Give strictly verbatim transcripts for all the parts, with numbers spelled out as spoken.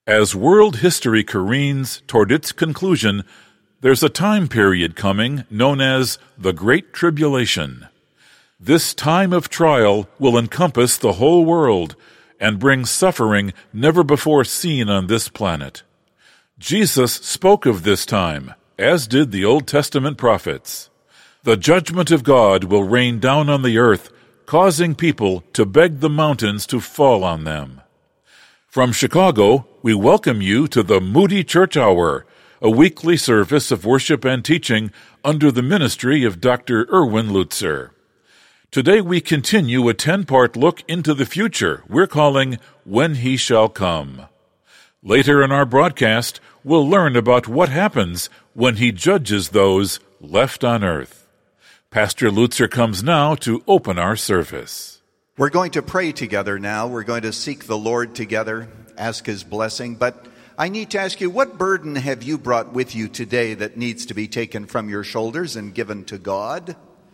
As world history careens toward its conclusion, there's a time period coming known as the Great Tribulation. This time of trial will encompass the whole world and bring suffering never before seen on this planet. Jesus spoke of this time, as did the Old Testament prophets. The judgment of God will rain down on the earth, causing people to beg the mountains to fall on them. From Chicago, we welcome you to the Moody Church Hour, a weekly service of worship and teaching under the ministry of Doctor Erwin Lutzer. Today we continue a ten-part look into the future we're calling When He Shall Come. Later in our broadcast, we'll learn about what happens when He judges those left on earth. Pastor Lutzer comes now to open our service. We're going to pray together now. We're going to seek the Lord together, ask His blessing. But I need to ask you, what burden have you brought with you today that needs to be taken from your shoulders and given to God?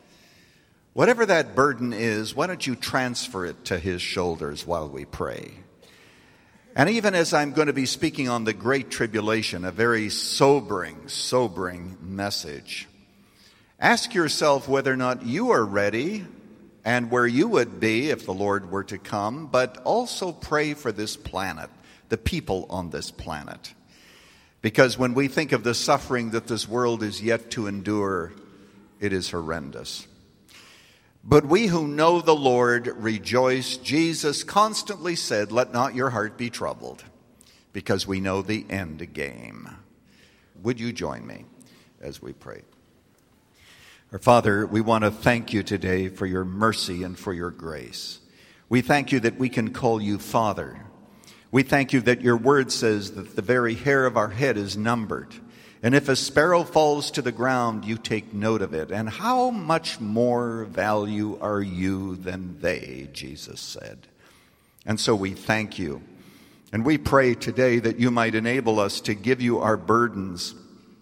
Whatever that burden is, why don't you transfer it to His shoulders while we pray? And even as I'm going to be speaking on the Great Tribulation, a very sobering, sobering message, ask yourself whether or not you are ready and where you would be if the Lord were to come, but also pray for this planet, the people on this planet. Because when we think of the suffering that this world is yet to endure, it is horrendous. But we who know the Lord rejoice. Jesus constantly said, "Let not your heart be troubled," because we know the end game. Would you join me as we pray? Our Father, we want to thank you today for your mercy and for your grace. We thank you that we can call you Father. We thank you that your word says that the very hair of our head is numbered. And if a sparrow falls to the ground, you take note of it. And how much more value are you than they, Jesus said. And so we thank you. And we pray today that you might enable us to give you our burdens.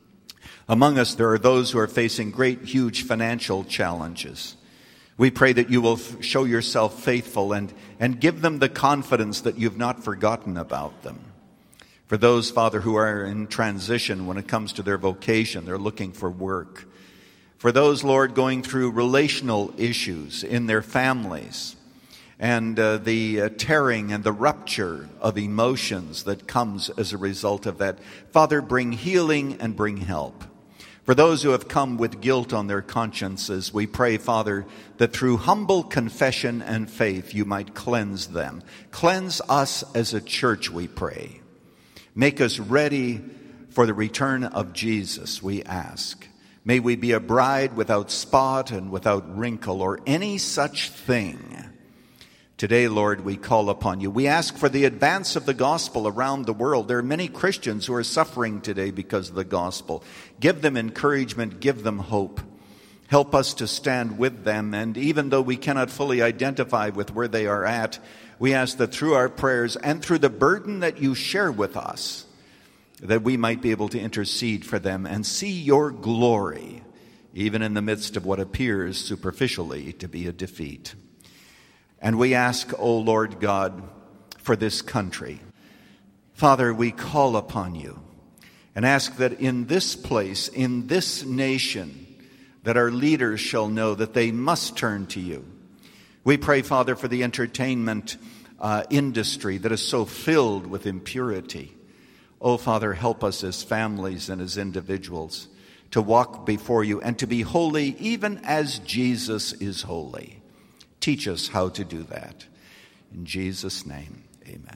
Among us, there are those who are facing great, huge financial challenges. We pray that you will f- show yourself faithful and, and give them the confidence that you've not forgotten about them. For those, Father, who are in transition when it comes to their vocation, they're looking for work. For those, Lord, going through relational issues in their families and uh, the uh, tearing and the rupture of emotions that comes as a result of that, Father, bring healing and bring help. For those who have come with guilt on their consciences, we pray, Father, that through humble confession and faith you might cleanse them. Cleanse us as a church, we pray. Make us ready for the return of Jesus, we ask. May we be a bride without spot and without wrinkle or any such thing. Today, Lord, we call upon you. We ask for the advance of the gospel around the world. There are many Christians who are suffering today because of the gospel. Give them encouragement, give them hope. Help us to stand with them. And even though we cannot fully identify with where they are at, we ask that through our prayers and through the burden that you share with us, that we might be able to intercede for them and see your glory, even in the midst of what appears superficially to be a defeat. And we ask, O Lord God, for this country. Father, we call upon you and ask that in this place, in this nation, that our leaders shall know that they must turn to you. We pray, Father, for the entertainment uh, industry that is so filled with impurity. Oh, Father, help us as families and as individuals to walk before you and to be holy even as Jesus is holy. Teach us how to do that. In Jesus' name, amen.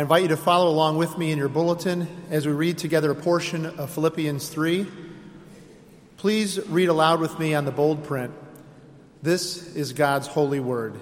invite you to follow along with me in your bulletin as we read together a portion of Philippians three. Please read aloud with me on the bold print. This is God's holy word.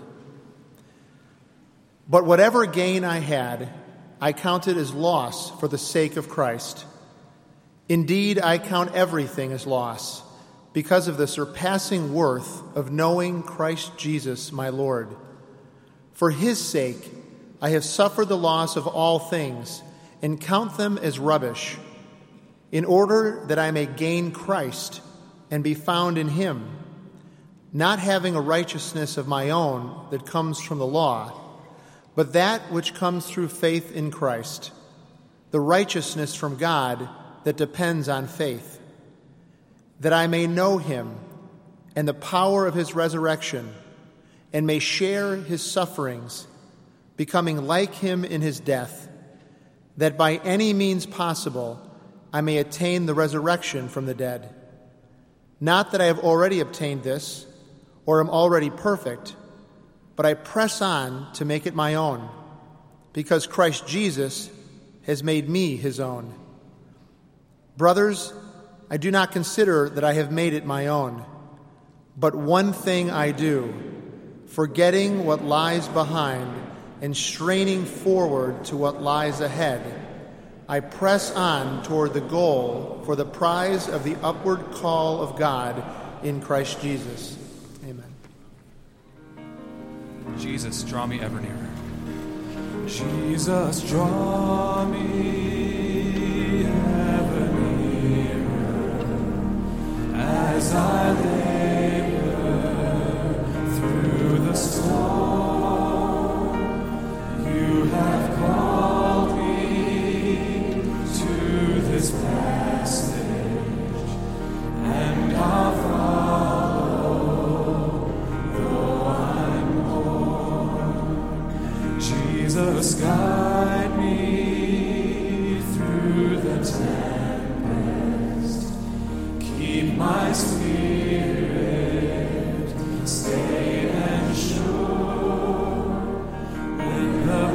But whatever gain I had, I counted as loss for the sake of Christ. Indeed, I count everything as loss because of the surpassing worth of knowing Christ Jesus, my Lord. For his sake, I have suffered the loss of all things and count them as rubbish, in order that I may gain Christ and be found in him, not having a righteousness of my own that comes from the law, but that which comes through faith in Christ, the righteousness from God that depends on faith, that I may know him and the power of his resurrection, and may share his sufferings, becoming like him in his death, that by any means possible I may attain the resurrection from the dead. Not that I have already obtained this, or am already perfect, but I press on to make it my own, because Christ Jesus has made me his own. Brothers, I do not consider that I have made it my own, but one thing I do, forgetting what lies behind and straining forward to what lies ahead, I press on toward the goal for the prize of the upward call of God in Christ Jesus. Amen. Jesus, draw me ever nearer. Jesus, draw me ever nearer as I labor through the storm. You have called me to this passage, and I'll follow, though I'm born. Jesus, guide me through the tempest. Keep my spirit stayed and sure. When the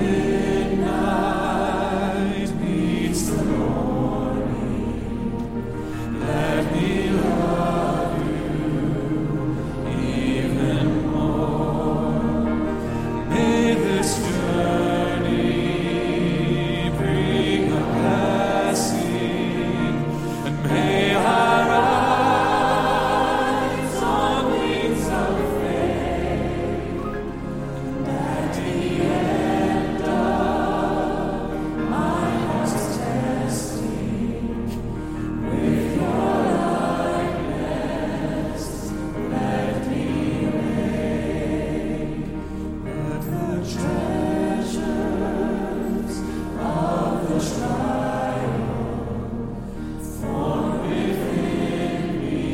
midnight meets the morning, let me love you even more. May this journey bring a blessing, and may our eyes on wings of faith, and at the end of my heart's testing, with your likeness, let me make, let the treasures of the trial form within me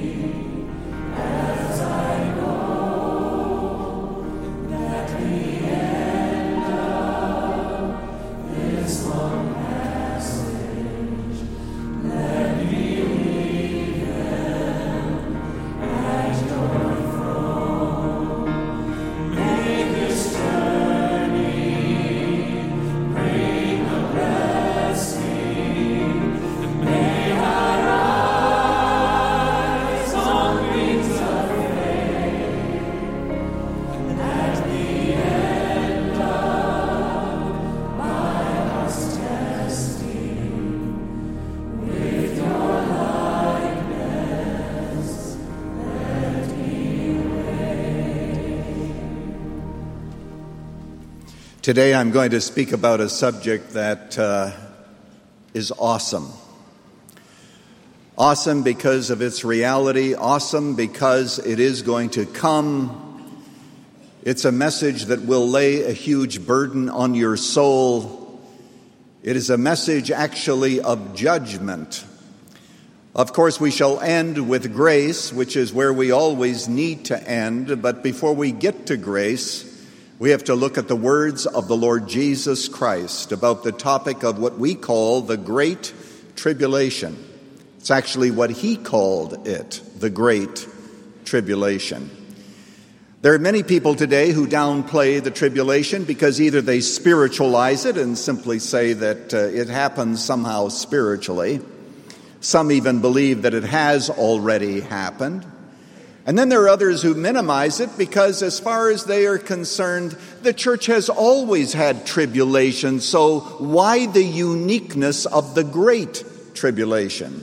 as I go, and at the end of this long passage, let me leave them at your throne. May this journey bring a blessing, and may our eyes on wings of faith, and at the end of my heart's testing, with your likeness, let me wait. Today I'm going to speak about a subject that uh, is awesome. Awesome because of its reality, awesome because it is going to come. It's a message that will lay a huge burden on your soul. It is a message actually of judgment. Of course, we shall end with grace, which is where we always need to end. But before we get to grace, we have to look at the words of the Lord Jesus Christ about the topic of what we call the Great Tribulation. It's actually what he called it, the Great Tribulation. There are many people today who downplay the tribulation because either they spiritualize it and simply say that uh, it happens somehow spiritually. Some even believe that it has already happened. And then there are others who minimize it because as far as they are concerned, the church has always had tribulation, so why the uniqueness of the Great Tribulation?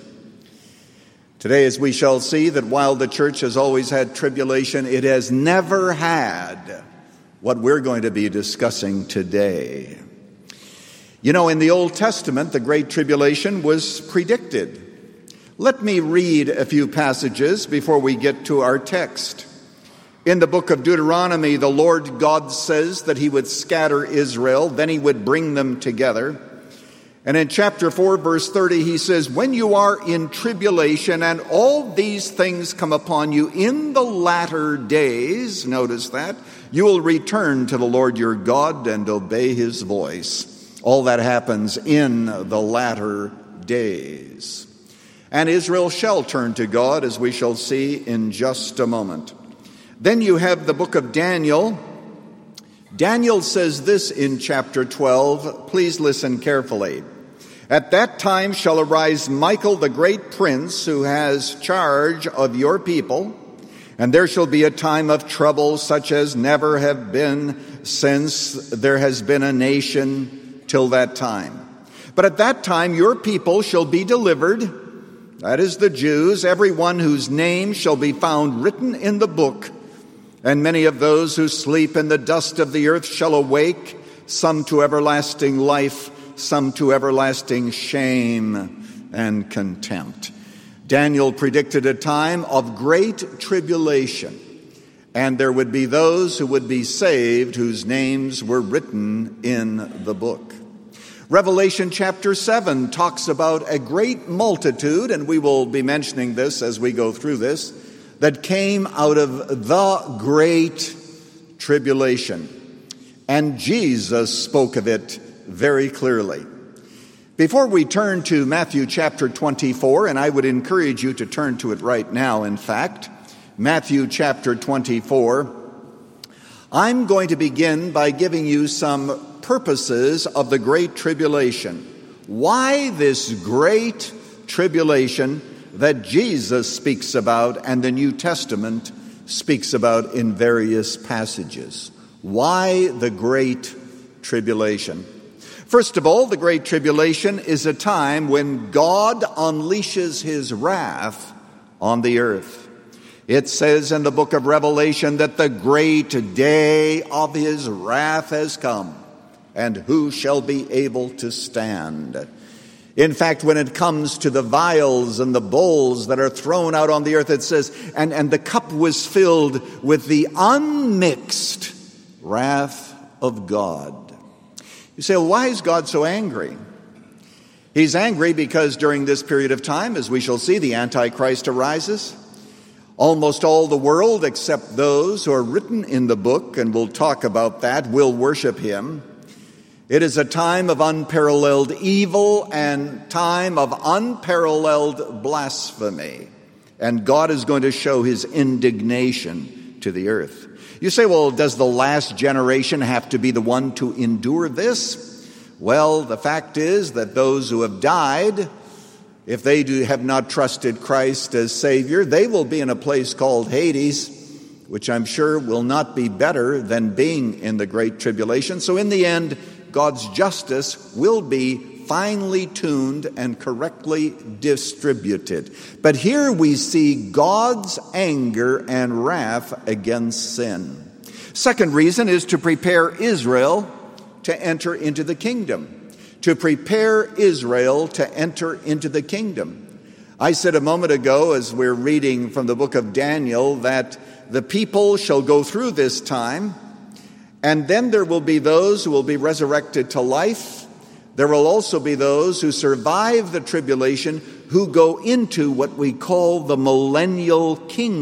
Today, as we shall see, that while the church has always had tribulation, it has never had what we're going to be discussing today. You know, in the Old Testament, the Great Tribulation was predicted. Let me read a few passages before we get to our text. In the book of Deuteronomy, the Lord God says that he would scatter Israel, then he would bring them together. And in chapter four, verse thirty, he says, when you are in tribulation and all these things come upon you in the latter days, notice that, you will return to the Lord your God and obey his voice. All that happens in the latter days. And Israel shall turn to God, as we shall see in just a moment. Then you have the book of Daniel. Daniel says this in chapter twelve. Please listen carefully. At that time shall arise Michael the great prince, who has charge of your people, and there shall be a time of trouble such as never have been since there has been a nation till that time. But at that time your people shall be delivered, that is the Jews, every one whose name shall be found written in the book. And many of those who sleep in the dust of the earth shall awake, some to everlasting life, some to everlasting shame and contempt. Daniel predicted a time of great tribulation, and there would be those who would be saved whose names were written in the book. Revelation chapter seven talks about a great multitude, and we will be mentioning this as we go through this, that came out of the great tribulation. And Jesus spoke of it very clearly. Before we turn to Matthew chapter twenty-four, and I would encourage you to turn to it right now, in fact, Matthew chapter twenty-four, I'm going to begin by giving you some purposes of the Great Tribulation. Why this great tribulation that Jesus speaks about and the New Testament speaks about in various passages? Why the Great Tribulation? First of all, the Great Tribulation is a time when God unleashes his wrath on the earth. It says in the book of Revelation that the great day of his wrath has come, and who shall be able to stand? In fact, when it comes to the vials and the bowls that are thrown out on the earth, it says, and, and the cup was filled with the unmixed wrath of God. You say, well, why is God so angry? He's angry because during this period of time, as we shall see, the Antichrist arises. Almost all the world, except those who are written in the book, and we'll talk about that, will worship him. It is a time of unparalleled evil and time of unparalleled blasphemy. And God is going to show his indignation to the earth. You say, well, does the last generation have to be the one to endure this? Well, the fact is that those who have died, if they do have not trusted Christ as Savior, they will be in a place called Hades, which I'm sure will not be better than being in the Great Tribulation. So in the end, God's justice will be finely tuned and correctly distributed. But here we see God's anger and wrath against sin. Second reason is to prepare Israel to enter into the kingdom. To prepare Israel to enter into the kingdom. I said a moment ago, as we're reading from the book of Daniel, that the people shall go through this time, and then there will be those who will be resurrected to life. There will also be those who survive the tribulation who go into what we call the millennial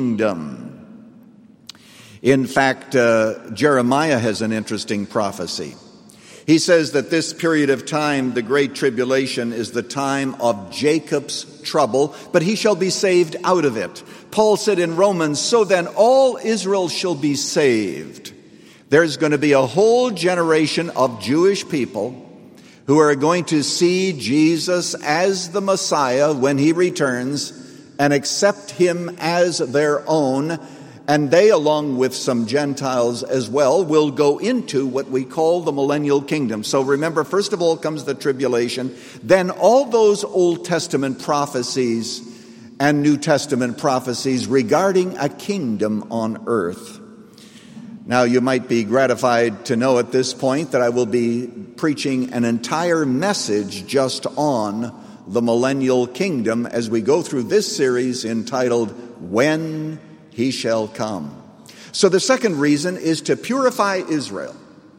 kingdom. In fact, uh, Jeremiah has an interesting prophecy. He says that this period of time, the Great Tribulation, is the time of Jacob's trouble, but he shall be saved out of it. Paul said in Romans, so then all Israel shall be saved. There's going to be a whole generation of Jewish people who are going to see Jesus as the Messiah when he returns and accept him as their own. And they, along with some Gentiles as well, will go into what we call the millennial kingdom. So remember, first of all comes the tribulation. Then all those Old Testament prophecies and New Testament prophecies regarding a kingdom on earth. Now, you might be gratified to know at this point that I will be preaching an entire message just on the millennial kingdom as we go through this series entitled, When He Shall Come. So the second reason is to purify Israel,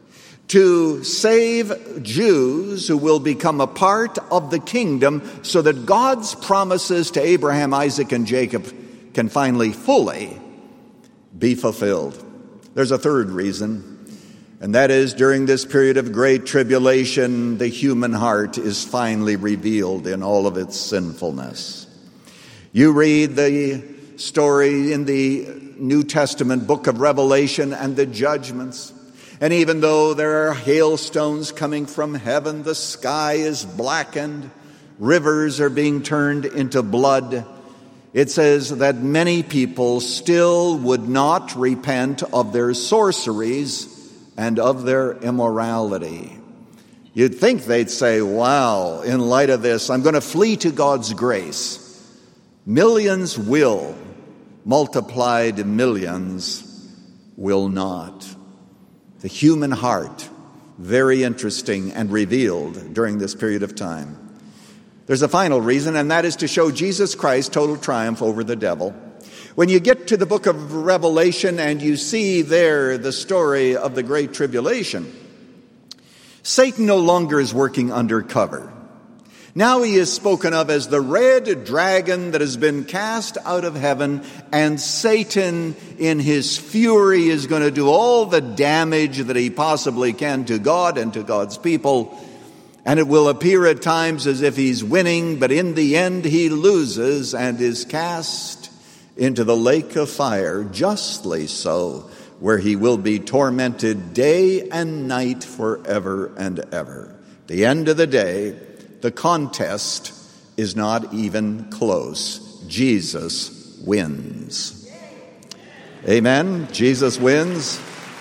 to save Jews who will become a part of the kingdom so that God's promises to Abraham, Isaac, and Jacob can finally fully be fulfilled. There's a third reason, and that is during this period of great tribulation, the human heart is finally revealed in all of its sinfulness. You read the story in the New Testament book of Revelation and the judgments. And even though there are hailstones coming from heaven, the sky is blackened, rivers are being turned into blood, it says that many people still would not repent of their sorceries and of their immorality. You'd think they'd say, wow, in light of this, I'm going to flee to God's grace. Millions will. Multiplied millions will not. The human heart, very interesting and revealed during this period of time. There's a final reason, and that is to show Jesus Christ's total triumph over the devil. When you get to the book of Revelation and you see there the story of the Great Tribulation, Satan no longer is working undercover. Now he is spoken of as the red dragon that has been cast out of heaven, and Satan in his fury is going to do all the damage that he possibly can to God and to God's people. And it will appear at times as if he's winning, but in the end he loses and is cast into the lake of fire, justly so, where he will be tormented day and night forever and ever. At the end of the day, the contest is not even close. Jesus wins. Amen. Jesus wins.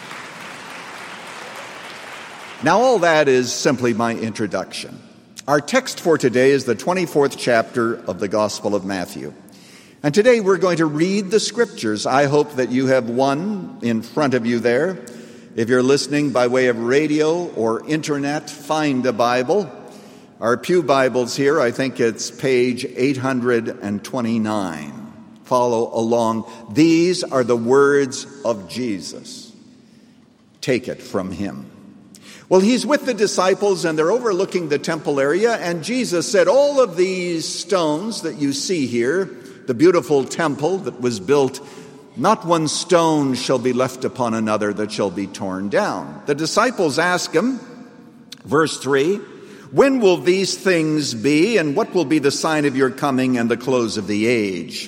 Now, all that is simply my introduction. Our text for today is the twenty-fourth chapter of the Gospel of Matthew. And today we're going to read the Scriptures. I hope that you have one in front of you there. If you're listening by way of radio or internet, find a Bible. Our pew Bibles here, I think it's page eight hundred twenty-nine. Follow along. These are the words of Jesus. Take it from him. Well, he's with the disciples and they're overlooking the temple area, and Jesus said, all of these stones that you see here, the beautiful temple that was built, not one stone shall be left upon another that shall be torn down. The disciples ask him, verse three, when will these things be, and what will be the sign of your coming and the close of the age?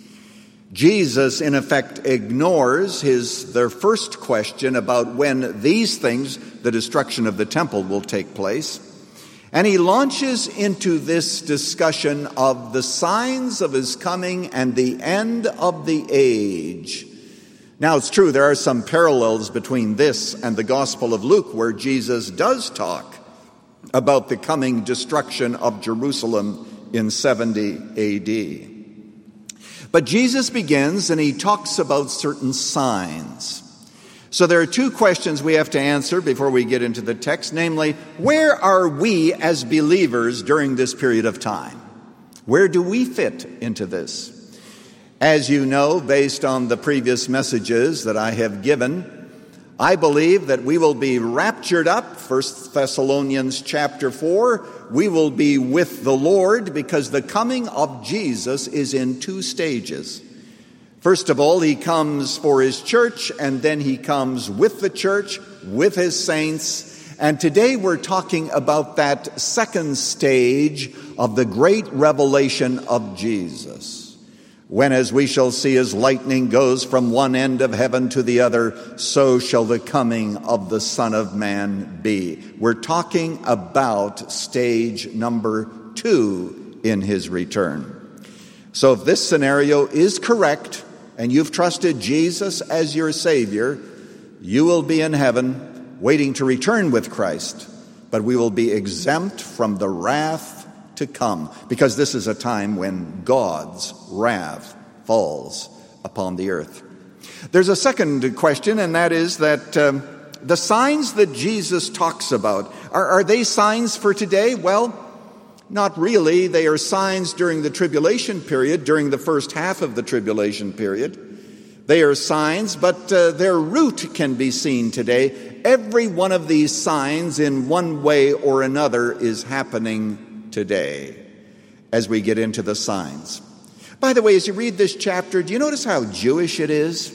Jesus, in effect, ignores his their first question about when these things, the destruction of the temple, will take place. And he launches into this discussion of the signs of his coming and the end of the age. Now, it's true, there are some parallels between this and the Gospel of Luke, where Jesus does talk about the coming destruction of Jerusalem in seventy A D. But Jesus begins and he talks about certain signs. So there are two questions we have to answer before we get into the text, namely, where are we as believers during this period of time? Where do we fit into this? As you know, based on the previous messages that I have given, I believe that we will be raptured up, First Thessalonians chapter four. We will be with the Lord because the coming of Jesus is in two stages. First of all, he comes for his church, and then he comes with the church, with his saints, And today we're talking about that second stage of the great revelation of Jesus. When, as we shall see, as lightning goes from one end of heaven to the other, so shall the coming of the Son of Man be. We're talking about stage number two in his return. So if this scenario is correct, and you've trusted Jesus as your Savior, you will be in heaven waiting to return with Christ. But we will be exempt from the wrath to come, because this is a time when God's wrath falls upon the earth. There's a second question, and that is that um, the signs that Jesus talks about, are, are they signs for today? Well, not really. They are signs during the tribulation period, during the first half of the tribulation period. They are signs, but uh, their root can be seen today. Every one of these signs, in one way or another, is happening today as we get into the signs. By the way, as you read this chapter, do you notice how Jewish it is?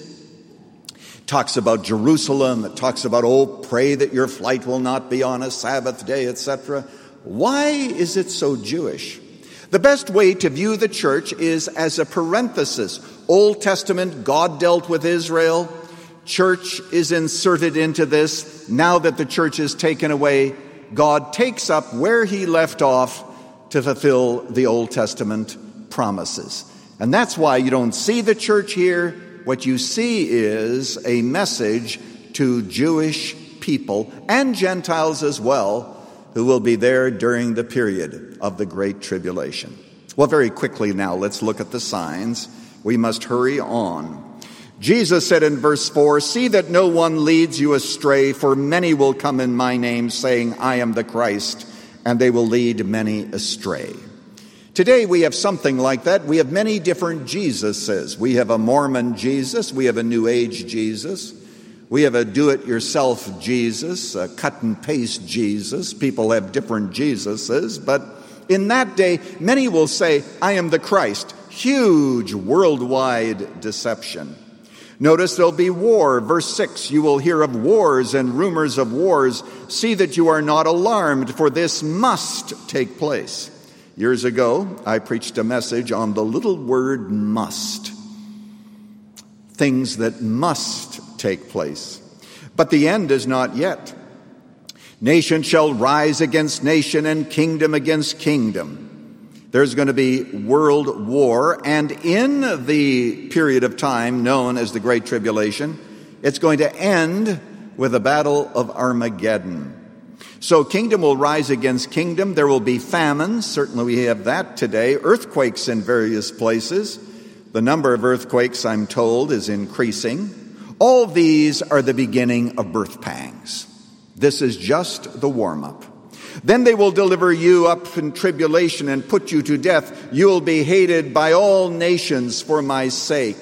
It talks about Jerusalem. It talks about, oh, pray that your flight will not be on a Sabbath day, et cetera. Why is it so Jewish? The best way to view the church is as a parenthesis. Old Testament, God dealt with Israel. Church is inserted into this. Now that the church is taken away, God takes up where he left off to fulfill the Old Testament promises. And that's why you don't see the church here. What you see is a message to Jewish people and Gentiles as well, who will be there during the period of the Great Tribulation. Well, very quickly now, let's look at the signs. We must hurry on. Jesus said in verse four, "See that no one leads you astray, for many will come in my name, saying, I am the Christ, and they will lead many astray." Today we have something like that. We have many different Jesuses. We have a Mormon Jesus. We have a New Age Jesus. We have a do-it-yourself Jesus, a cut-and-paste Jesus. People have different Jesuses, but in that day, many will say, I am the Christ. Huge worldwide deception. Notice there'll be war. Verse six, you will hear of wars and rumors of wars. See that you are not alarmed, for this must take place. Years ago, I preached a message on the little word must. Things that must take place. But the end is not yet. Nation shall rise against nation and kingdom against kingdom. There's going to be world war, and in the period of time known as the Great Tribulation, it's going to end with a battle of Armageddon. So kingdom will rise against kingdom. There will be famines. Certainly we have that today. Earthquakes in various places. The number of earthquakes, I'm told, is increasing. All these are the beginning of birth pangs. This is just the warm-up. Then they will deliver you up in tribulation and put you to death. You will be hated by all nations for my sake.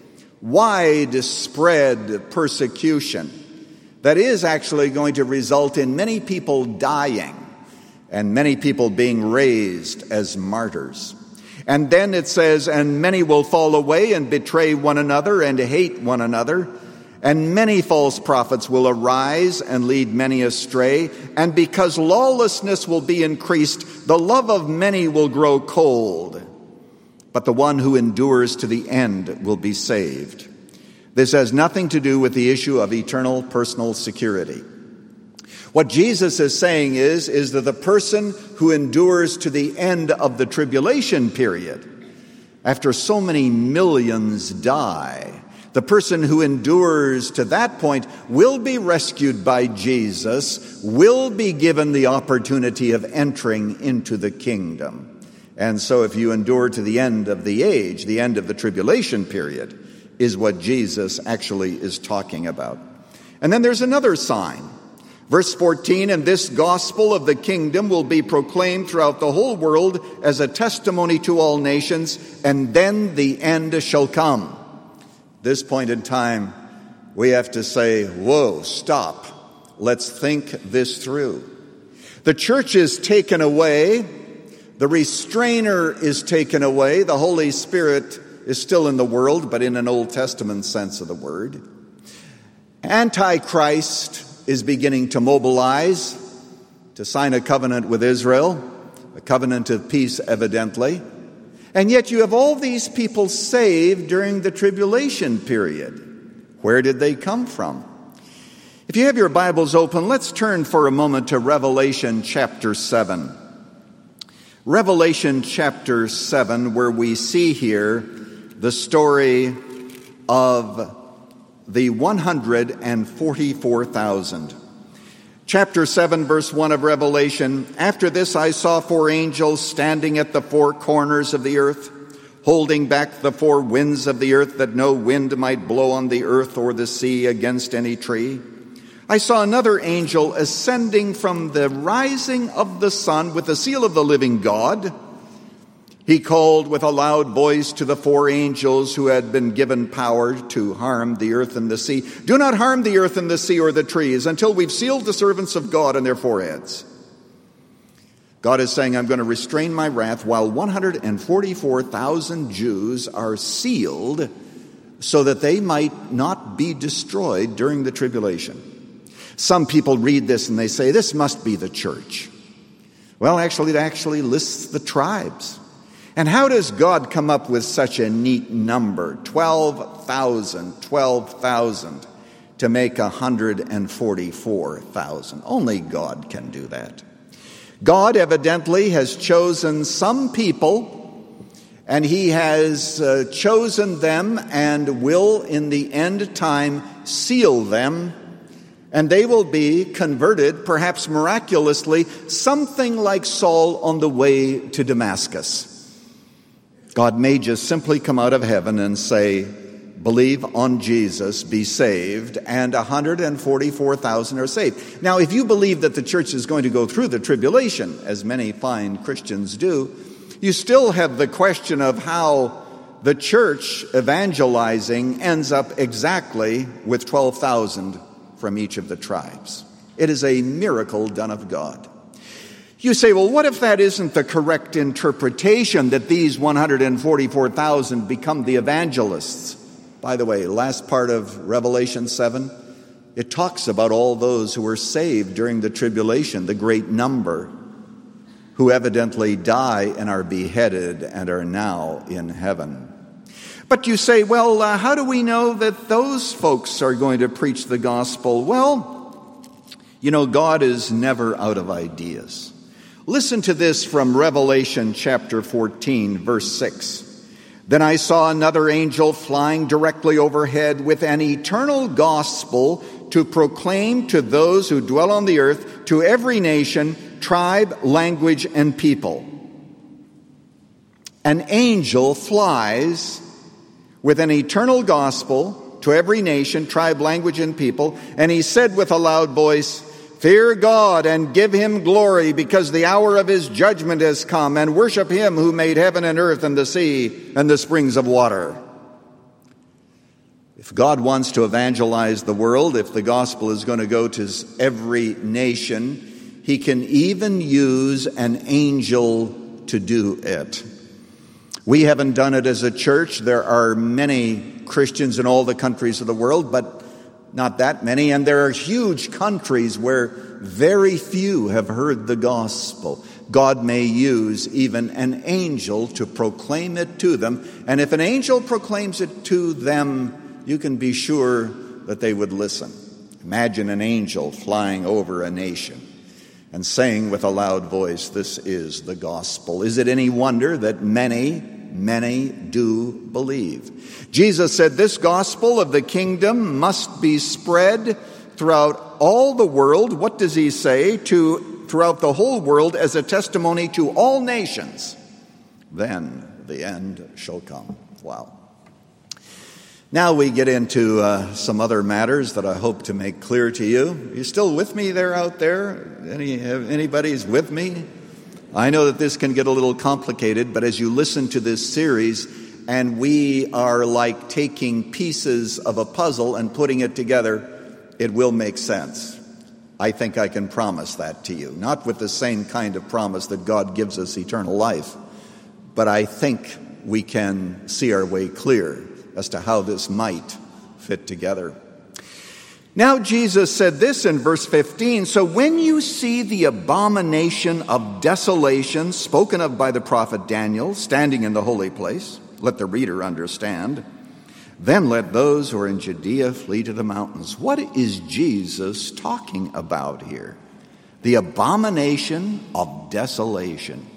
Widespread persecution that is actually going to result in many people dying and many people being raised as martyrs. And then it says, and many will fall away and betray one another and hate one another. And many false prophets will arise and lead many astray. And because lawlessness will be increased, the love of many will grow cold. But the one who endures to the end will be saved. This has nothing to do with the issue of eternal personal security. What Jesus is saying is, is that the person who endures to the end of the tribulation period, after so many millions die, the person who endures to that point will be rescued by Jesus, will be given the opportunity of entering into the kingdom. And so if you endure to the end of the age, the end of the tribulation period, is what Jesus actually is talking about. And then there's another sign. Verse fourteen, and this gospel of the kingdom will be proclaimed throughout the whole world as a testimony to all nations, and then the end shall come. This point in time, we have to say, whoa, stop. Let's think this through. The church is taken away. The restrainer is taken away. The Holy Spirit is still in the world, but in an Old Testament sense of the word. Antichrist is beginning to mobilize to sign a covenant with Israel, a covenant of peace evidently. And yet you have all these people saved during the tribulation period. Where did they come from? If you have your Bibles open, let's turn for a moment to Revelation chapter seven. Revelation chapter seven, where we see here the story of the one hundred forty-four thousand. Chapter seven, verse one of Revelation, "After this I saw four angels standing at the four corners of the earth, holding back the four winds of the earth, that no wind might blow on the earth or the sea against any tree. I saw another angel ascending from the rising of the sun with the seal of the living God. He called with a loud voice to the four angels who had been given power to harm the earth and the sea. 'Do not harm the earth and the sea or the trees until we've sealed the servants of God on their foreheads.'" God is saying, I'm going to restrain my wrath while one hundred forty-four thousand Jews are sealed so that they might not be destroyed during the tribulation. Some people read this and they say, this must be the church. Well, actually, it actually lists the tribes. And how does God come up with such a neat number, twelve thousand, twelve thousand, to make one hundred forty-four thousand? Only God can do that. God evidently has chosen some people, and he has uh, chosen them and will in the end time seal them, and they will be converted, perhaps miraculously, something like Saul on the way to Damascus. God may just simply come out of heaven and say, believe on Jesus, be saved, and one hundred forty-four thousand are saved. Now, if you believe that the church is going to go through the tribulation, as many fine Christians do, you still have the question of how the church evangelizing ends up exactly with twelve thousand from each of the tribes. It is a miracle done of God. You say, well, what if that isn't the correct interpretation, that these one hundred forty-four thousand become the evangelists? By the way, last part of Revelation seven, it talks about all those who were saved during the tribulation, the great number, who evidently die and are beheaded and are now in heaven. But you say, well, uh, how do we know that those folks are going to preach the gospel? Well, you know, God is never out of ideas. Listen to this from Revelation chapter fourteen, verse six. "Then I saw another angel flying directly overhead with an eternal gospel to proclaim to those who dwell on the earth, to every nation, tribe, language, and people." An angel flies with an eternal gospel to every nation, tribe, language, and people, and he said with a loud voice, "Fear God and give him glory, because the hour of his judgment has come, and worship him who made heaven and earth and the sea and the springs of water." If God wants to evangelize the world, if the gospel is going to go to every nation, he can even use an angel to do it. We haven't done it as a church. There are many Christians in all the countries of the world, but not that many. And there are huge countries where very few have heard the gospel. God may use even an angel to proclaim it to them. And if an angel proclaims it to them, you can be sure that they would listen. Imagine an angel flying over a nation and saying with a loud voice, "This is the gospel." Is it any wonder that many, many do believe? Jesus said this gospel of the kingdom must be spread throughout all the world. What does he say? To throughout the whole world as a testimony to all nations. Then the end shall come. Wow. Now we get into uh, some other matters that I hope to make clear to you. Are you still with me there out there? Any, anybody's with me? I know that this can get a little complicated, but as you listen to this series, and we are like taking pieces of a puzzle and putting it together, it will make sense. I think I can promise that to you. Not with the same kind of promise that God gives us eternal life, but I think we can see our way clear as to how this might fit together. Now Jesus said this in verse fifteen, "So when you see the abomination of desolation spoken of by the prophet Daniel standing in the holy place," let the reader understand, "then let those who are in Judea flee to the mountains." What is Jesus talking about here? The abomination of desolation.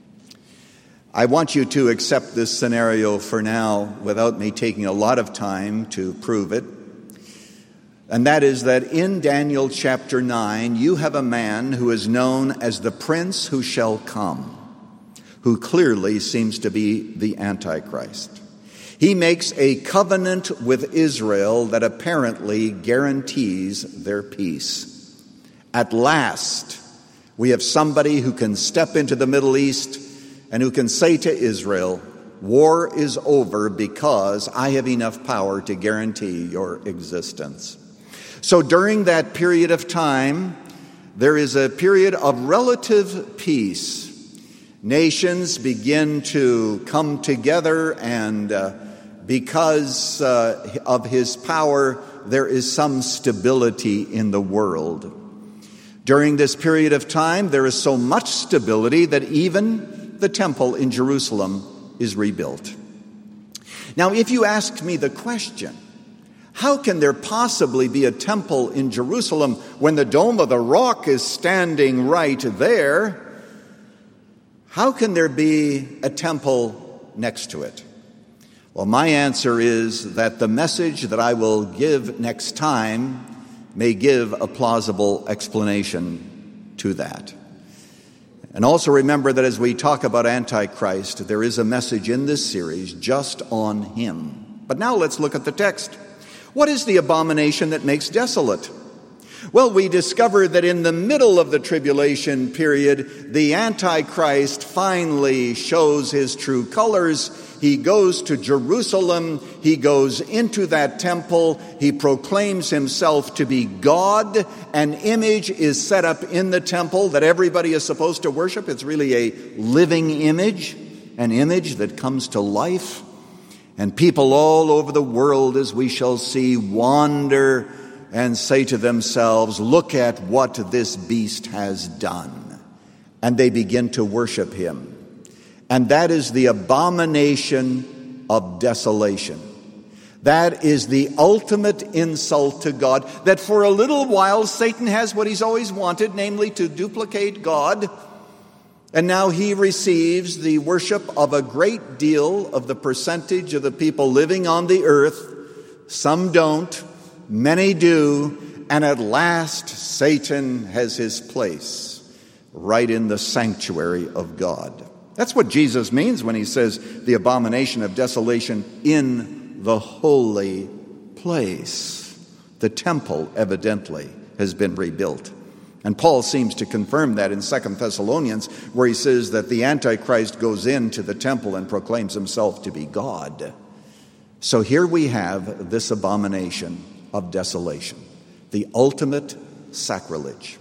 I want you to accept this scenario for now without me taking a lot of time to prove it. And that is that in Daniel chapter nine, you have a man who is known as the Prince who shall come, who clearly seems to be the Antichrist. He makes a covenant with Israel that apparently guarantees their peace. At last, we have somebody who can step into the Middle East and who can say to Israel, "War is over because I have enough power to guarantee your existence." So during that period of time, there is a period of relative peace. Nations begin to come together, and uh, because uh, of his power, there is some stability in the world. During this period of time, there is so much stability that even the temple in Jerusalem is rebuilt. Now, if you asked me the question, how can there possibly be a temple in Jerusalem when the Dome of the Rock is standing right there? How can there be a temple next to it? Well, my answer is that the message that I will give next time may give a plausible explanation to that. And also remember that as we talk about Antichrist, there is a message in this series just on him. But now let's look at the text. What is the abomination that makes desolate? Well, we discover that in the middle of the tribulation period, the Antichrist finally shows his true colors. He goes to Jerusalem. He goes into that temple. He proclaims himself to be God. An image is set up in the temple that everybody is supposed to worship. It's really a living image, an image that comes to life. And people all over the world, as we shall see, wander and say to themselves, "Look at what this beast has done." And they begin to worship him. And that is the abomination of desolation. That is the ultimate insult to God, that for a little while Satan has what he's always wanted, namely to duplicate God. And now he receives the worship of a great deal of the percentage of the people living on the earth. Some don't, many do, and at last Satan has his place right in the sanctuary of God. That's what Jesus means when he says the abomination of desolation in the holy place. The temple, evidently, has been rebuilt. And Paul seems to confirm that in Second Thessalonians, where he says that the Antichrist goes into the temple and proclaims himself to be God. So here we have this abomination of desolation, the ultimate sacrilege.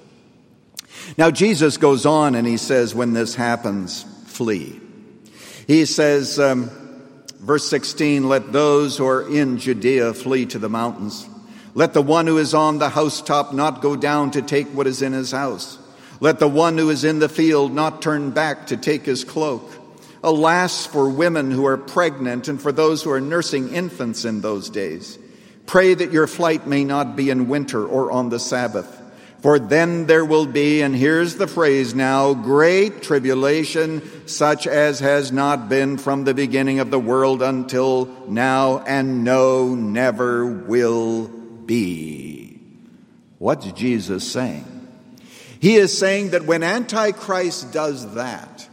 Now Jesus goes on and he says, when this happens, flee. He says, um, verse sixteen, "Let those who are in Judea flee to the mountains. Let the one who is on the housetop not go down to take what is in his house. Let the one who is in the field not turn back to take his cloak. Alas for women who are pregnant and for those who are nursing infants in those days. Pray that your flight may not be in winter or on the Sabbath. For then there will be," and here's the phrase now, "great tribulation, such as has not been from the beginning of the world until now, and no, never will be." What's Jesus saying? He is saying that when Antichrist does that,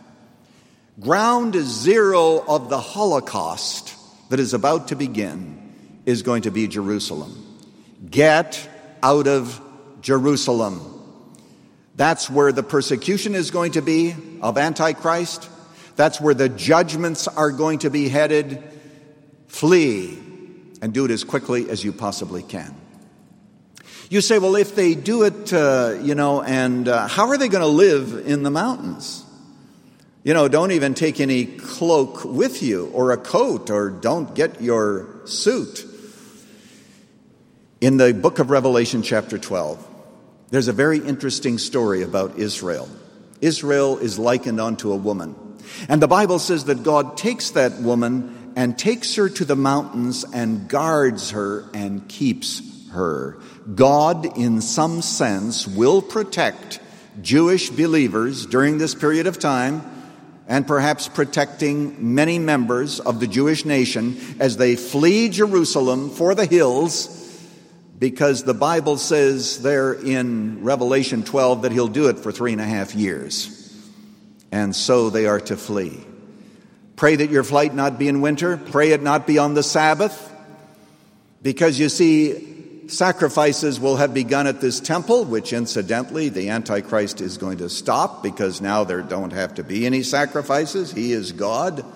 ground zero of the Holocaust that is about to begin is going to be Jerusalem. Get out of Jerusalem. That's where the persecution is going to be of Antichrist. That's where the judgments are going to be headed. Flee, and do it as quickly as you possibly can. You say, well, if they do it, uh, you know, and uh, how are they going to live in the mountains? You know, don't even take any cloak with you or a coat, or don't get your suit. In the book of Revelation, chapter twelve, there's a very interesting story about Israel. Israel is likened unto a woman. And the Bible says that God takes that woman and takes her to the mountains and guards her and keeps her. God, in some sense, will protect Jewish believers during this period of time, and perhaps protecting many members of the Jewish nation as they flee Jerusalem for the hills, because the Bible says there in Revelation twelve that he'll do it for three and a half years. And so they are to flee. Pray that your flight not be in winter. Pray it not be on the Sabbath. Because you see, sacrifices will have begun at this temple, which incidentally the Antichrist is going to stop, because now there don't have to be any sacrifices. He is God.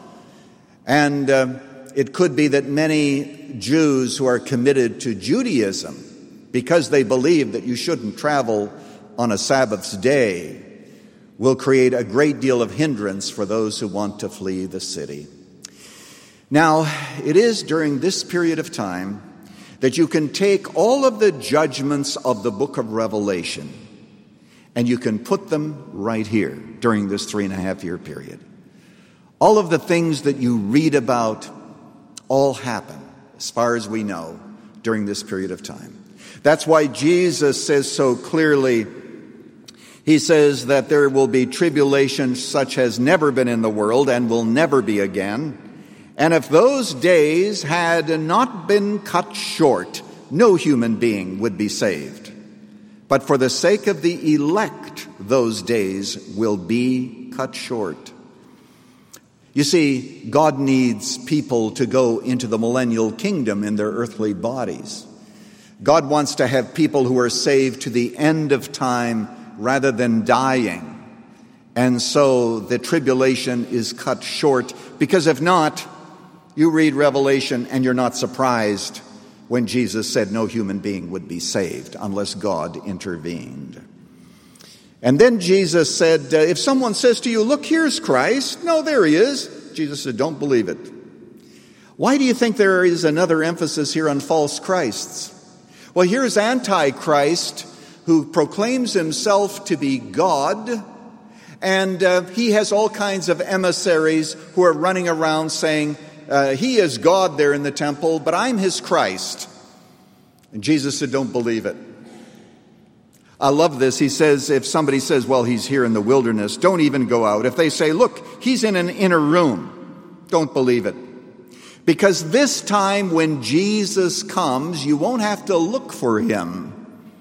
And uh, it could be that many Jews who are committed to Judaism, because they believe that you shouldn't travel on a Sabbath's day, will create a great deal of hindrance for those who want to flee the city. Now, it is during this period of time that you can take all of the judgments of the book of Revelation and you can put them right here during this three and a half year period. All of the things that you read about all happen, as far as we know, during this period of time. That's why Jesus says so clearly, he says that there will be tribulation such as never been in the world and will never be again. And if those days had not been cut short, no human being would be saved. But for the sake of the elect, those days will be cut short. You see, God needs people to go into the millennial kingdom in their earthly bodies. God wants to have people who are saved to the end of time rather than dying. And so the tribulation is cut short, because if not, you read Revelation and you're not surprised when Jesus said no human being would be saved unless God intervened. And then Jesus said, uh, if someone says to you, look, here's Christ. No, there he is. Jesus said, don't believe it. Why do you think there is another emphasis here on false Christs? Well, here's Antichrist, who proclaims himself to be God, and uh, he has all kinds of emissaries who are running around saying, uh, he is God there in the temple, but I'm his Christ. And Jesus said, don't believe it. I love this. He says, if somebody says, well, he's here in the wilderness, don't even go out. If they say, look, he's in an inner room, don't believe it. Because this time when Jesus comes, you won't have to look for him.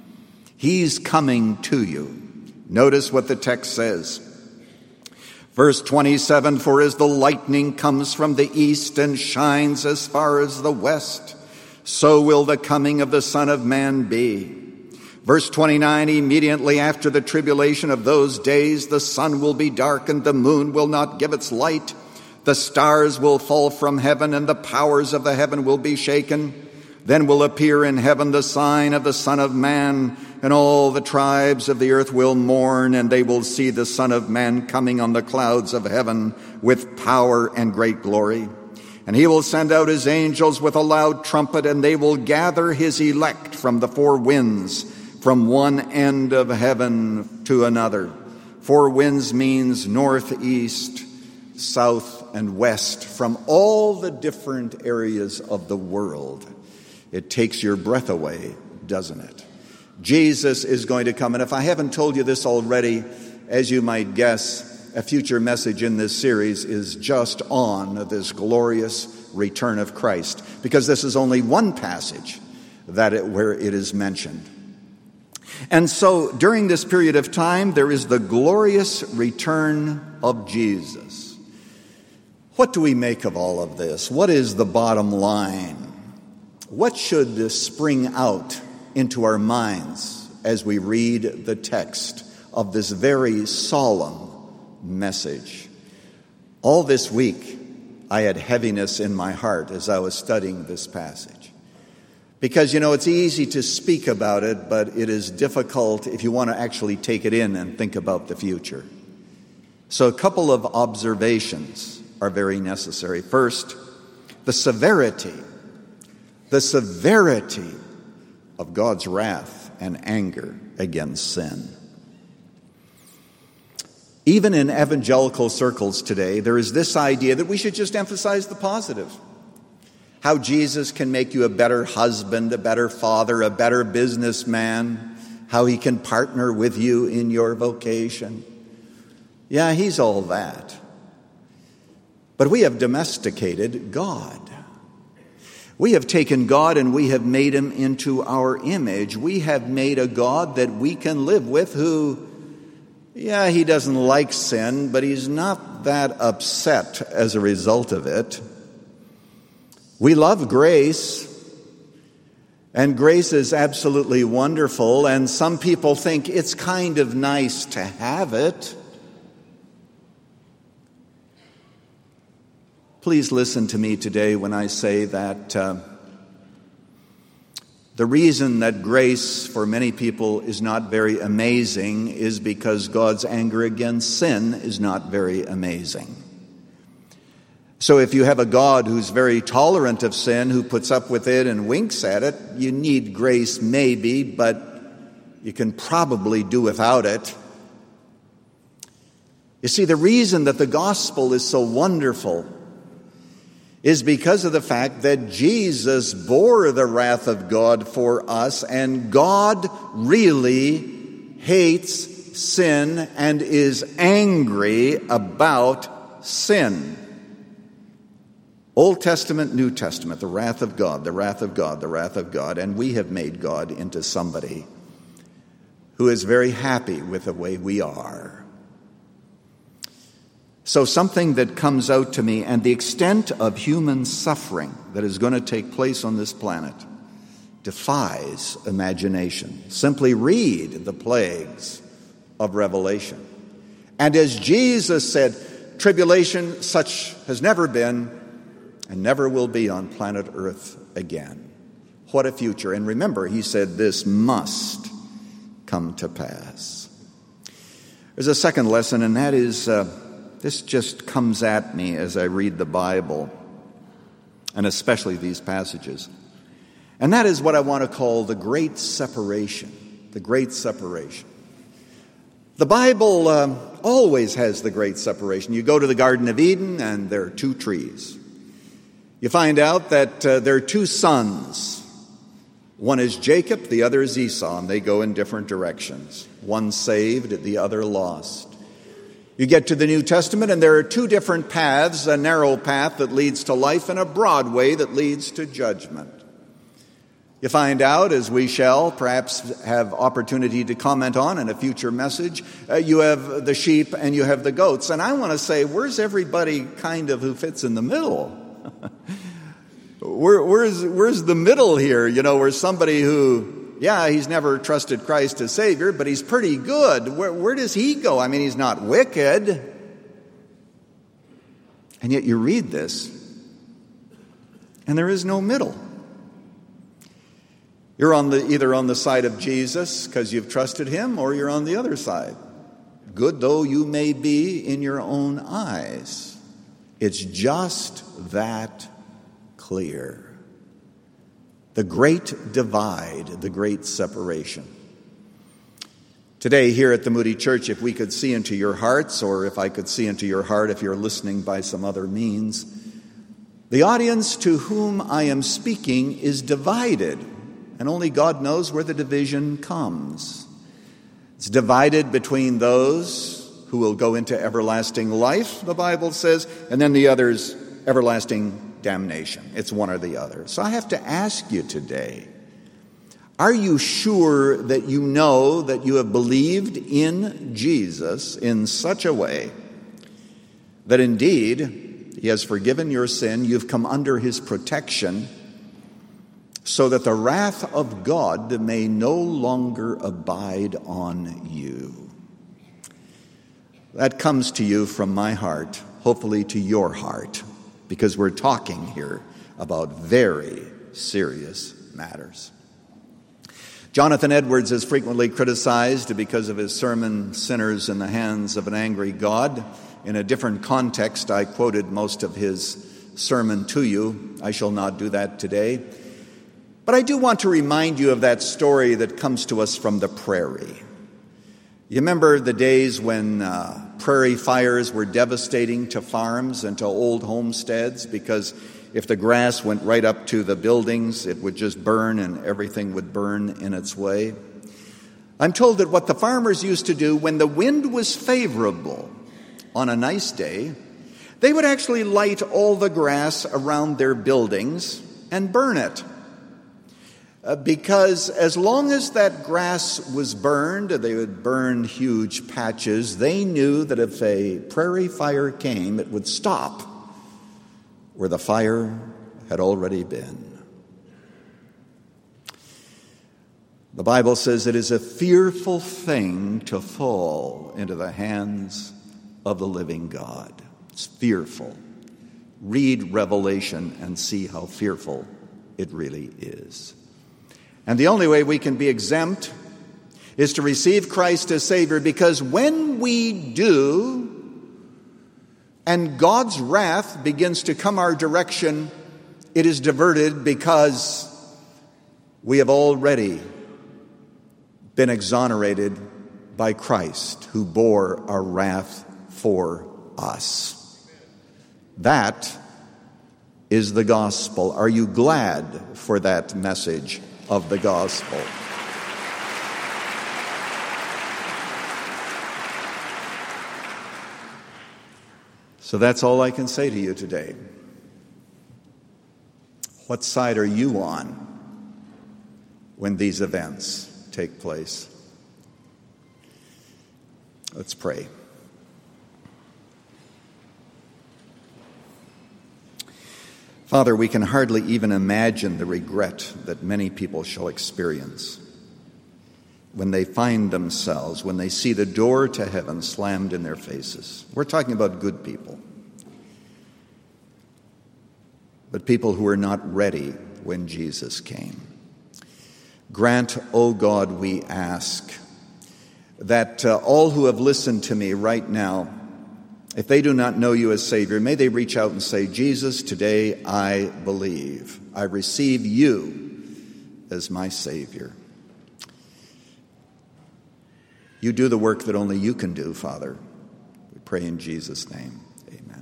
He's coming to you. Notice what the text says. Verse twenty-seven, for as the lightning comes from the east and shines as far as the west, so will the coming of the Son of Man be. Verse twenty-nine, immediately after the tribulation of those days, the sun will be darkened, the moon will not give its light, the stars will fall from heaven, and the powers of the heaven will be shaken. Then will appear in heaven the sign of the Son of Man, and all the tribes of the earth will mourn, and they will see the Son of Man coming on the clouds of heaven with power and great glory. And he will send out his angels with a loud trumpet, and they will gather his elect from the four winds, from one end of heaven to another. Four winds means north, east, south, and west, from all the different areas of the world. It takes your breath away, doesn't it? Jesus is going to come. And if I haven't told you this already, as you might guess, a future message in this series is just on this glorious return of Christ, because this is only one passage that it, where it is mentioned. And so during this period of time, there is the glorious return of Jesus. What do we make of all of this? What is the bottom line? What should spring out into our minds as we read the text of this very solemn message? All this week, I had heaviness in my heart as I was studying this passage. Because, you know, it's easy to speak about it, but it is difficult if you want to actually take it in and think about the future. So a couple of observations are very necessary. First, the severity, the severity of God's wrath and anger against sin. Even in evangelical circles today, there is this idea that we should just emphasize the positive. How Jesus can make you a better husband, a better father, a better businessman, how he can partner with you in your vocation. Yeah, he's all that. But we have domesticated God. We have taken God and we have made him into our image. We have made a God that we can live with who, yeah, he doesn't like sin, but he's not that upset as a result of it. We love grace, and grace is absolutely wonderful, and some people think it's kind of nice to have it. Please listen to me today when I say that uh, the reason that grace for many people is not very amazing is because God's anger against sin is not very amazing. So if you have a God who's very tolerant of sin, who puts up with it and winks at it, you need grace maybe, but you can probably do without it. You see, the reason that the gospel is so wonderful is because of the fact that Jesus bore the wrath of God for us, and God really hates sin and is angry about sin. Old Testament, New Testament, the wrath of God, the wrath of God, the wrath of God, and we have made God into somebody who is very happy with the way we are. So something that comes out to me, and the extent of human suffering that is going to take place on this planet defies imagination. Simply read the plagues of Revelation. And as Jesus said, tribulation such has never been and never will be on planet Earth again. What a future. And remember, he said this must come to pass. There's a second lesson, and that is, uh, this just comes at me as I read the Bible, and especially these passages. And that is what I want to call the great separation. The great separation. The Bible uh, always has the great separation. You go to the Garden of Eden, and there are two trees. You find out that uh, there are two sons. One is Jacob, the other is Esau, and they go in different directions. One saved, the other lost. You get to the New Testament, and there are two different paths, a narrow path that leads to life and a broad way that leads to judgment. You find out, as we shall perhaps have opportunity to comment on in a future message, uh, you have the sheep and you have the goats. And I want to say, where's everybody kind of who fits in the middle? Where, where's, where's the middle here? You know, where somebody who, yeah, he's never trusted Christ as Savior, but he's pretty good. Where, where does he go? I mean, he's not wicked. And yet you read this, and there is no middle. You're on the either on the side of Jesus because you've trusted him, or you're on the other side. Good though you may be in your own eyes, it's just that clear. The great divide, the great separation. Today here at the Moody Church, if we could see into your hearts, or if I could see into your heart if you're listening by some other means, the audience to whom I am speaking is divided, and only God knows where the division comes. It's divided between those who will go into everlasting life, the Bible says, and then the others, everlasting damnation. It's one or the other. So I have to ask you today, are you sure that you know that you have believed in Jesus in such a way that indeed he has forgiven your sin, you've come under his protection, so that the wrath of God may no longer abide on you? That comes to you from my heart, hopefully to your heart, because we're talking here about very serious matters. Jonathan Edwards is frequently criticized because of his sermon, Sinners in the Hands of an Angry God. In a different context, I quoted most of his sermon to you. I shall not do that today. But I do want to remind you of that story that comes to us from the prairie. You remember the days when uh, prairie fires were devastating to farms and to old homesteads, because if the grass went right up to the buildings, it would just burn and everything would burn in its way. I'm told that what the farmers used to do when the wind was favorable on a nice day, they would actually light all the grass around their buildings and burn it. Uh, because as long as that grass was burned, they would burn huge patches. They knew that if a prairie fire came, it would stop where the fire had already been. The Bible says it is a fearful thing to fall into the hands of the living God. It's fearful. Read Revelation and see how fearful it really is. And the only way we can be exempt is to receive Christ as Savior, because when we do, and God's wrath begins to come our direction, it is diverted because we have already been exonerated by Christ, who bore our wrath for us. That is the gospel. Are you glad for that message of the gospel? So that's all I can say to you today. What side are you on when these events take place? Let's pray. Father, we can hardly even imagine the regret that many people shall experience when they find themselves, when they see the door to heaven slammed in their faces. We're talking about good people, but people who were not ready when Jesus came. Grant, O God, we ask, that uh, all who have listened to me right now, if they do not know you as Savior, may they reach out and say, Jesus, today I believe. I receive you as my Savior. You do the work that only you can do, Father. We pray in Jesus' name. Amen.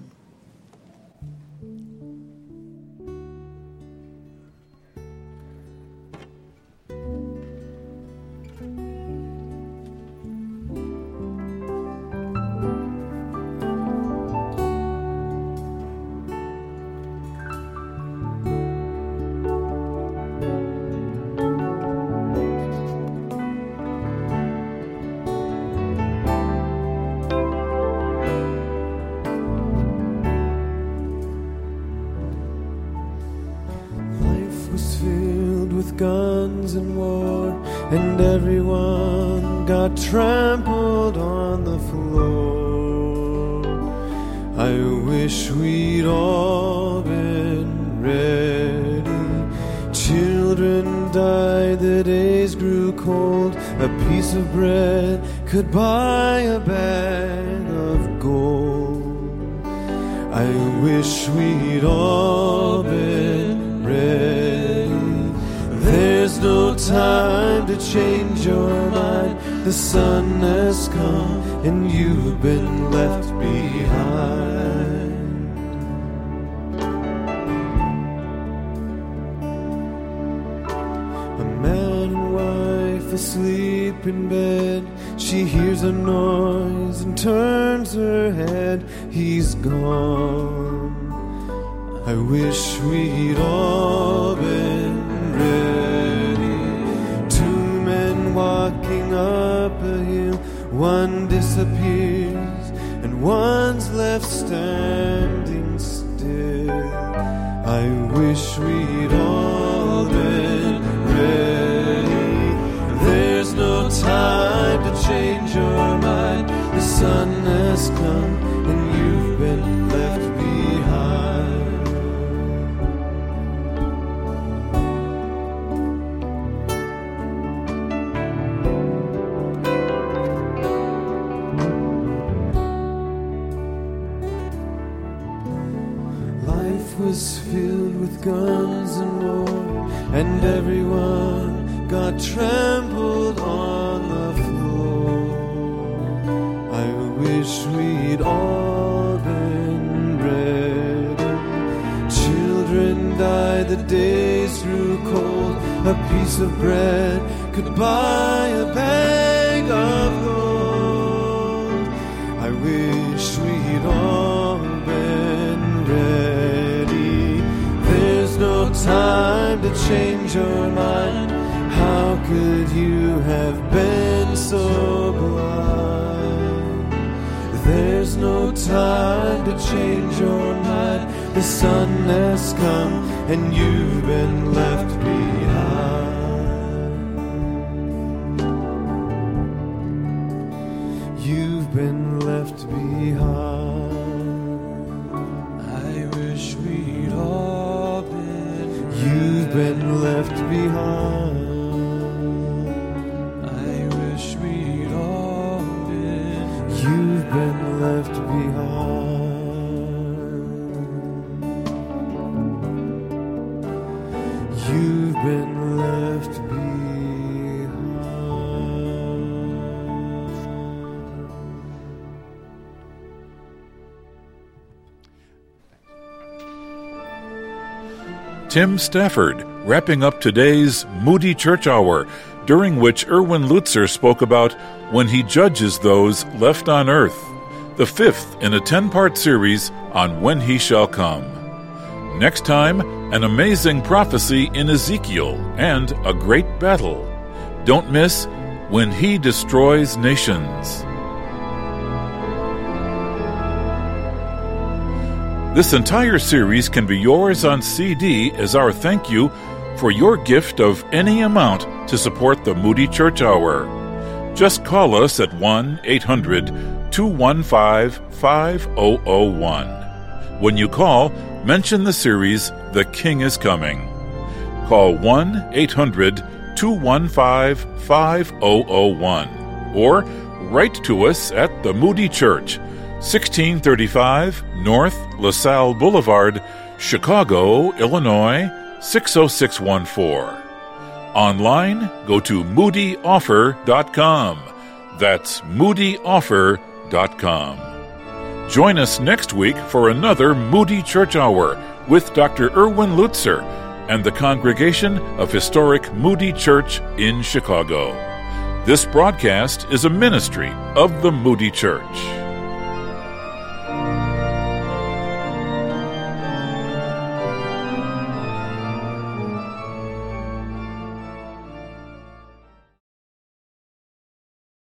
Guns and war, and everyone got trampled on the floor. I wish we'd all been ready. Children died, the days grew cold. A piece of bread could buy a bag of gold. I wish we'd all been ready. There's no time to change your mind. The sun has come and you've been left behind. A man and wife asleep in bed. She hears a noise and turns her head. He's gone. I wish we'd all been ready. Two men walking up a hill. One disappears and one's left standing still. I wish we'd all been ready. There's no time to change your mind. The sun has come and you've been left behind. Was filled with guns and war, and everyone got trampled on the floor. I wish we'd all been ready. Children died, the days grew cold. A piece of bread could buy a bag of gold. I wish we'd all been ready. There's no time to change your mind. How could you have been so blind? There's no time to change your mind. The sun has come and you've been left behind. You've been left behind. I wish we'd all been. You've been left behind. I wish we'd all been. You've been left behind. You've been left behind. Tim Stafford, wrapping up today's Moody Church Hour, during which Erwin Lutzer spoke about When He Judges Those Left on Earth, the fifth in a ten-part series on When He Shall Come. Next time, an amazing prophecy in Ezekiel and a great battle. Don't miss When He Destroys Nations. This entire series can be yours on C D as our thank you for your gift of any amount to support the Moody Church Hour. Just call us at one eight hundred two one five five zero zero one. When you call, mention the series The King is Coming. Call one eight hundred two one five five zero zero one or write to us at the Moody Church, sixteen thirty-five North LaSalle Boulevard, Chicago, Illinois, six oh six one four. Online, go to moody offer dot com. That's moody offer dot com. Join us next week for another Moody Church Hour with Doctor Erwin Lutzer and the congregation of historic Moody Church in Chicago. This broadcast is a ministry of the Moody Church.